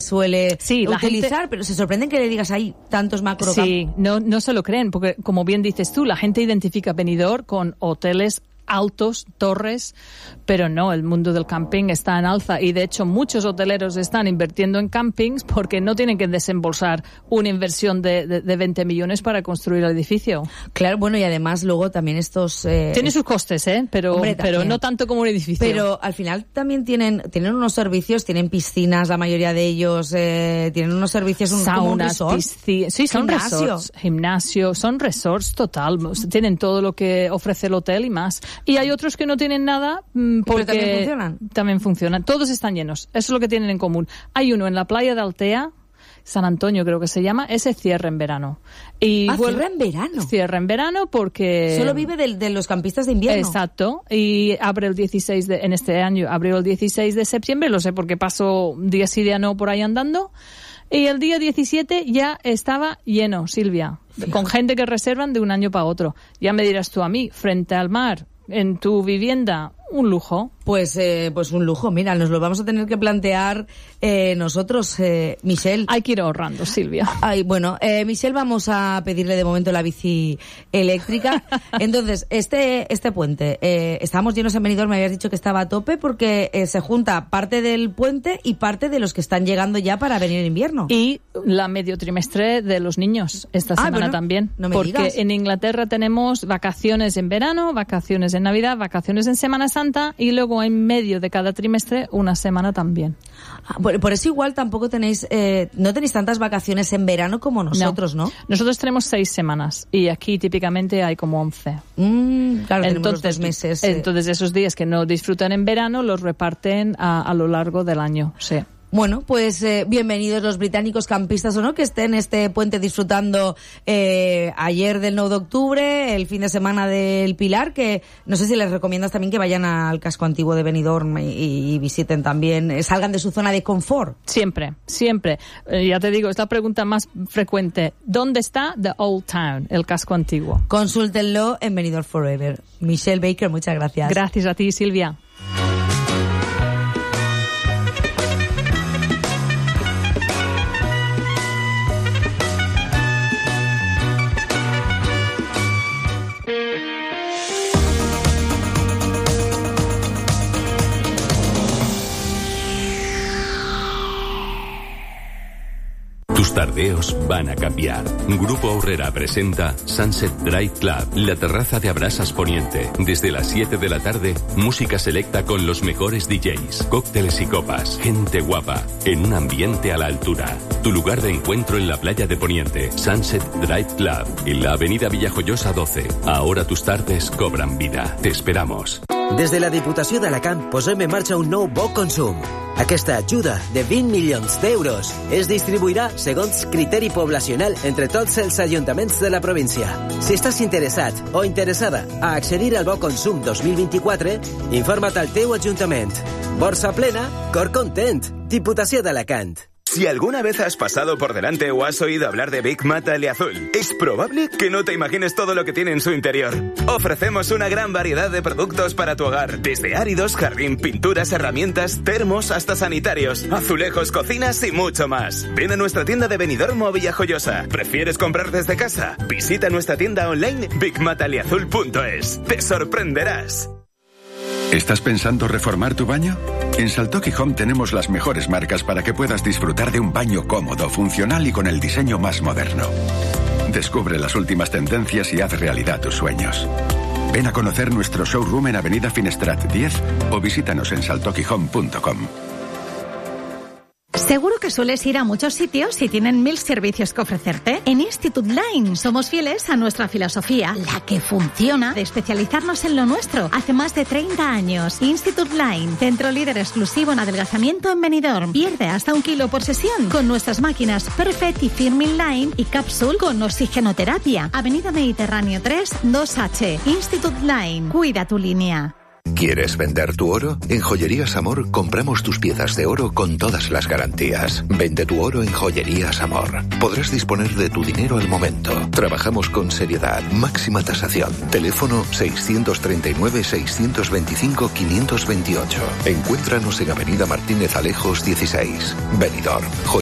suele utilizar, pero se sorprenden que le digas ahí tantos macrocampings. Sí, no se lo creen, porque como bien dices tú, la gente identifica Benidorm con hoteles altos, torres, pero no, el mundo del camping está en alza y de hecho muchos hoteleros están invirtiendo en campings porque no tienen que desembolsar una inversión de 20 millones para construir el edificio. Claro, bueno, y además luego también estos... Tiene sus costes, pero, hombre, pero no tanto como un edificio. Pero al final también tienen unos servicios, tienen piscinas, la mayoría de ellos, tienen unos servicios, saunas, como un resort. Sí, son resorts, gimnasio, son resorts total, tienen todo lo que ofrece el hotel y más. Y hay otros que no tienen nada porque también funcionan. Todos están llenos. Eso es lo que tienen en común. Hay uno en la playa de Altea, San Antonio creo que se llama, ese cierra en verano. ¿Cierra en verano? Cierra en verano porque... Solo vive de los campistas de invierno. Exacto. Y abre el 16 en este año, abrió el 16 de septiembre, lo sé porque paso día sí, día no por ahí andando. Y el día 17 ya estaba lleno, Silvia, con gente que reservan de un año para otro. Ya me dirás tú a mí, frente al mar, en tu vivienda, un lujo. Pues un lujo. Mira, nos lo vamos a tener que plantear nosotros, Michelle. Hay que ir ahorrando, Silvia. Michelle, vamos a pedirle de momento la bici eléctrica. Entonces, este puente, estábamos llenos en Benidorm, me habías dicho que estaba a tope porque se junta parte del puente y parte de los que están llegando ya para venir en invierno. Y la medio trimestre de los niños esta semana también. No me porque digas. En Inglaterra tenemos vacaciones en verano, vacaciones en Navidad, vacaciones en Semana Santa y luego en medio de cada trimestre una semana también. Por eso igual tampoco tenéis, no tenéis tantas vacaciones en verano como nosotros, ¿no? Nosotros tenemos 6 semanas y aquí típicamente hay como 11. Claro, tenemos los 2 meses. Entonces esos días que no disfrutan en verano los reparten a lo largo del año, sí. Bueno, pues bienvenidos los británicos campistas o no que estén este puente disfrutando ayer del 9 de octubre, el fin de semana del Pilar, que no sé si les recomiendas también que vayan al casco antiguo de Benidorm y visiten también, salgan de su zona de confort. Siempre. Ya te digo, es la pregunta más frecuente. ¿Dónde está The Old Town, el casco antiguo? Consúltenlo en Benidorm Forever. Michelle Baker, muchas gracias. Gracias a ti, Silvia. Tus tardeos van a cambiar. Grupo Aurrera presenta Sunset Drive Club, la terraza de Abrasas Poniente. Desde las 7 de la tarde, música selecta con los mejores DJs, cócteles y copas, gente guapa, en un ambiente a la altura. Tu lugar de encuentro en la playa de Poniente, Sunset Drive Club, en la avenida Villajoyosa 12. Ahora tus tardes cobran vida. Te esperamos. Des de la Diputació d'Alacant posem en marxa un nou Bo Consum. Aquesta ajuda de 20 milions d'euros es distribuirà segons criteri poblacional entre tots els ajuntaments de la província. Si estàs interessat o interessada a accedir al Bo Consum 2024, informa't al teu ajuntament. Borsa plena, cor content. Diputació d'Alacant. Si alguna vez has pasado por delante o has oído hablar de Big Mata Aliazul, es probable que no te imagines todo lo que tiene en su interior. Ofrecemos una gran variedad de productos para tu hogar, desde áridos, jardín, pinturas, herramientas, termos, hasta sanitarios, azulejos, cocinas y mucho más. Ven a nuestra tienda de Benidorm o Villajoyosa. ¿Prefieres comprar desde casa? Visita nuestra tienda online bigmataliazul.es. Te sorprenderás. ¿Estás pensando reformar tu baño? En Saltoki Home tenemos las mejores marcas para que puedas disfrutar de un baño cómodo, funcional y con el diseño más moderno. Descubre las últimas tendencias y haz realidad tus sueños. Ven a conocer nuestro showroom en Avenida Finestrat 10 o visítanos en saltokihome.com. Seguro que sueles ir a muchos sitios y tienen 1000 servicios que ofrecerte. En Institute Line somos fieles a nuestra filosofía, la que funciona, de especializarnos en lo nuestro. Hace más de 30 años. Institute Line, centro líder exclusivo en adelgazamiento en Benidorm. Pierde hasta 1 kilo por sesión con nuestras máquinas Perfect y Firmin Line y Capsule con oxigenoterapia. Avenida Mediterráneo 3, 2H. Institute Line. Cuida tu línea. ¿Quieres vender tu oro? En Joyerías Amor compramos tus piezas de oro con todas las garantías. Vende tu oro en Joyerías Amor. Podrás disponer de tu dinero al momento. Trabajamos con seriedad, máxima tasación. Teléfono 639-625-528. Encuéntranos en Avenida Martínez Alejos 16. Benidorm.